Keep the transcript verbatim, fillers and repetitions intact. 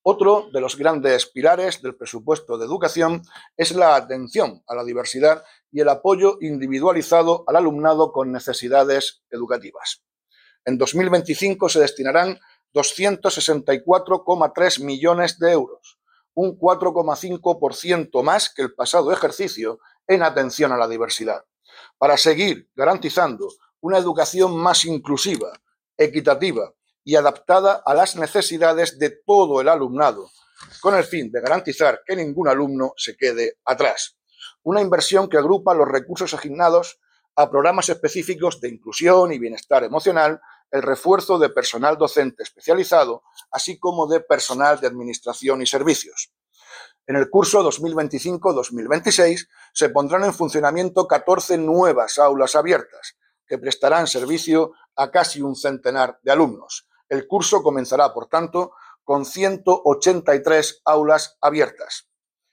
Otro de los grandes pilares del presupuesto de educación es la atención a la diversidad y el apoyo individualizado al alumnado con necesidades educativas. En dos mil veinticinco se destinarán doscientos sesenta y cuatro coma tres millones de euros, un cuatro coma cinco por ciento más que el pasado ejercicio en atención a la diversidad, para seguir garantizando una educación más inclusiva, equitativa y adaptada a las necesidades de todo el alumnado, con el fin de garantizar que ningún alumno se quede atrás. Una inversión que agrupa los recursos asignados a programas específicos de inclusión y bienestar emocional, el refuerzo de personal docente especializado, así como de personal de administración y servicios. En el curso dos mil veinticinco dos mil veintiséis se pondrán en funcionamiento catorce nuevas aulas abiertas, que prestarán servicio a casi un centenar de alumnos. El curso comenzará, por tanto, con ciento ochenta y tres aulas abiertas.